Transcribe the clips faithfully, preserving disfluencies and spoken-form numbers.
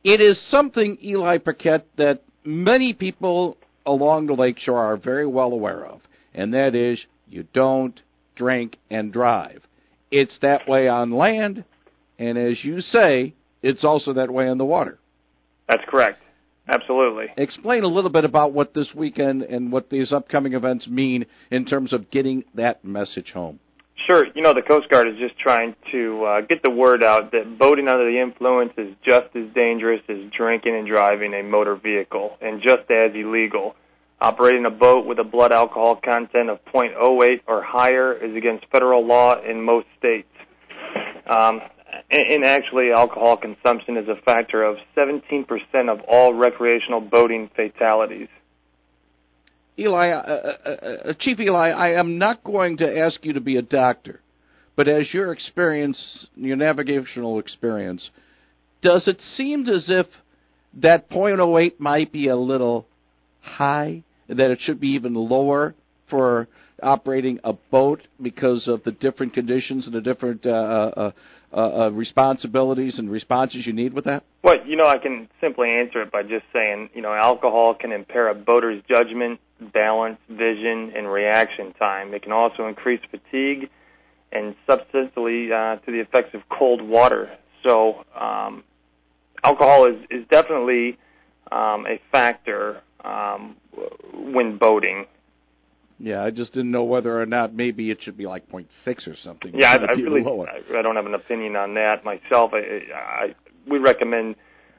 It is something, Eli Paquette, that many people along the lakeshore are very well aware of, and that is you don't drink and drive. It's that way on land, and as you say, it's also that way on the water. That's correct. Absolutely. Explain a little bit about what this weekend and what these upcoming events mean in terms of getting that message home. Sure. You know, the Coast Guard is just trying to uh, get the word out that boating under the influence is just as dangerous as drinking and driving a motor vehicle, and just as illegal. Operating a boat with a blood alcohol content of point oh eight or higher is against federal law in most states. Um, and, and actually, alcohol consumption is a factor of seventeen percent of all recreational boating fatalities. Eli, uh, uh, uh, Chief Eli, I am not going to ask you to be a doctor, but as your experience, your navigational experience, does it seem as if that point oh eight might be a little high, that it should be even lower for operating a boat because of the different conditions and the different uh, uh, uh, uh, responsibilities and responses you need with that? Well, you know, I can simply answer it by just saying, you know, alcohol can impair a boater's judgment, balance, vision, and reaction time. It can also increase fatigue and substantially uh, to the effects of cold water. So um, alcohol is, is definitely um, a factor um, when boating. Yeah, I just didn't know whether or not maybe it should be like point six or something. Yeah, I, I really I, I don't have an opinion on that myself. I, I, we recommend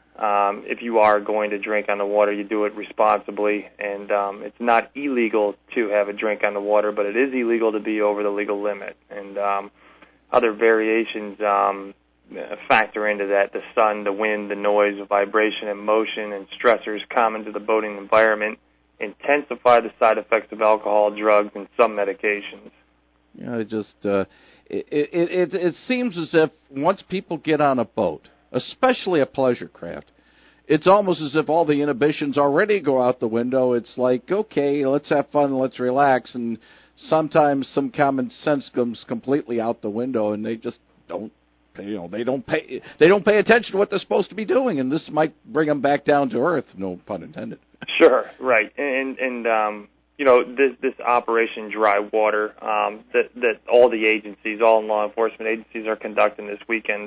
um, if you are going to drink on the water, you do it responsibly. And um, it's not illegal to have a drink on the water, but it is illegal to be over the legal limit. And um, other variations um, factor into that: the sun, the wind, the noise, the vibration and motion, and stressors common to the boating environment intensify the side effects of alcohol, drugs, and some medications. You know, it just uh, it, it it it seems as if once people get on a boat, especially a pleasure craft, it's almost as if all the inhibitions already go out the window. It's like, okay, let's have fun, let's relax, and sometimes some common sense comes completely out the window, and they just don't. You know, they don't pay they don't pay attention to what they're supposed to be doing, and this might bring them back down to earth. No pun intended. Sure, right, and and um, you know this this Operation Dry Water um, that that all the agencies, all law enforcement agencies, are conducting this weekend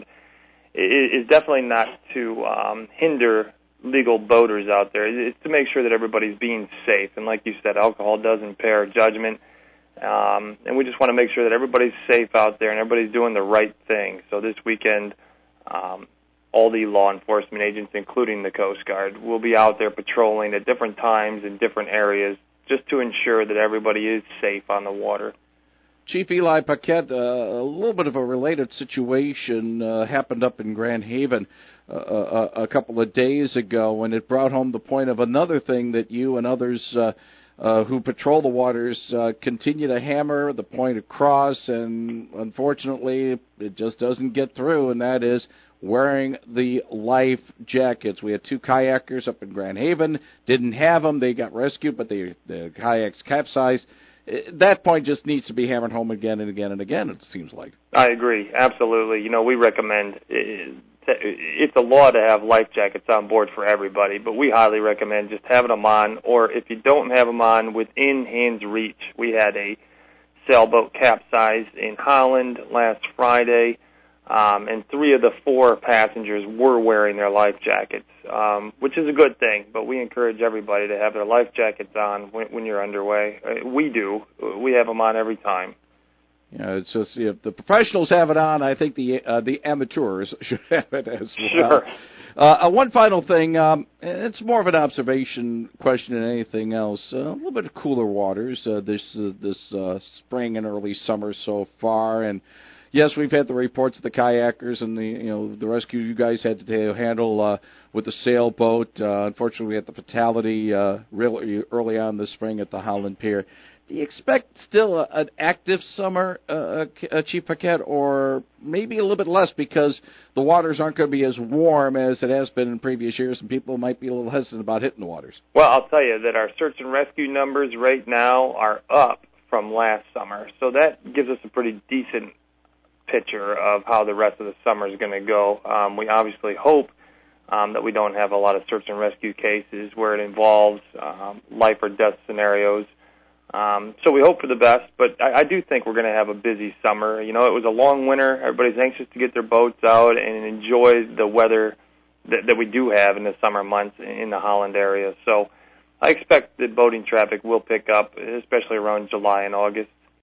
is, is definitely not to um, hinder legal boaters out there. It's to make sure that everybody's being safe, and like you said, alcohol does impair judgment. Um, and we just want to make sure that everybody's safe out there and everybody's doing the right thing. So this weekend, um, all the law enforcement agents, including the Coast Guard, will be out there patrolling at different times in different areas just to ensure that everybody is safe on the water. Chief Eli Paquette, uh, a little bit of a related situation uh, happened up in Grand Haven uh, a, a couple of days ago, when it brought home the point of another thing that you and others uh, Uh, who patrol the waters uh, continue to hammer the point across, and unfortunately it just doesn't get through, and that is wearing the life jackets. We had two kayakers up in Grand Haven, didn't have them, they got rescued, but they, the kayaks capsized. That point just needs to be hammered home again and again and again, it seems like. I agree, absolutely. You know, we recommend, it's a law to have life jackets on board for everybody, but we highly recommend just having them on, or if you don't have them on, within hand's reach. We had a sailboat capsize in Holland last Friday, um, and three of the four passengers were wearing their life jackets, um, which is a good thing, but we encourage everybody to have their life jackets on when, when you're underway. We do. We have them on every time. You know, it's just, if the professionals have it on, I think the uh, the amateurs should have it as well. Sure. Uh, one final thing, um, it's more of an observation question than anything else. Uh, a little bit of cooler waters uh, this uh, this uh, spring and early summer so far, and yes, we've had the reports of the kayakers and the you know the rescue you guys had to handle uh, with the sailboat. Uh, unfortunately, we had the fatality uh, really early on this spring at the Holland Pier. Do you expect still a, an active summer, uh, uh, Chief Paquette, or maybe a little bit less because the waters aren't going to be as warm as it has been in previous years, and people might be a little hesitant about hitting the waters? Well, I'll tell you that our search and rescue numbers right now are up from last summer, so that gives us a pretty decent picture of how the rest of the summer is going to go. Um, we obviously hope um, that we don't have a lot of search and rescue cases where it involves um, life or death scenarios. Um, so we hope for the best, but I, I do think we're going to have a busy summer. You know, it was a long winter. Everybody's anxious to get their boats out and enjoy the weather that, that we do have in the summer months in the Holland area. So I expect that boating traffic will pick up, especially around July and August.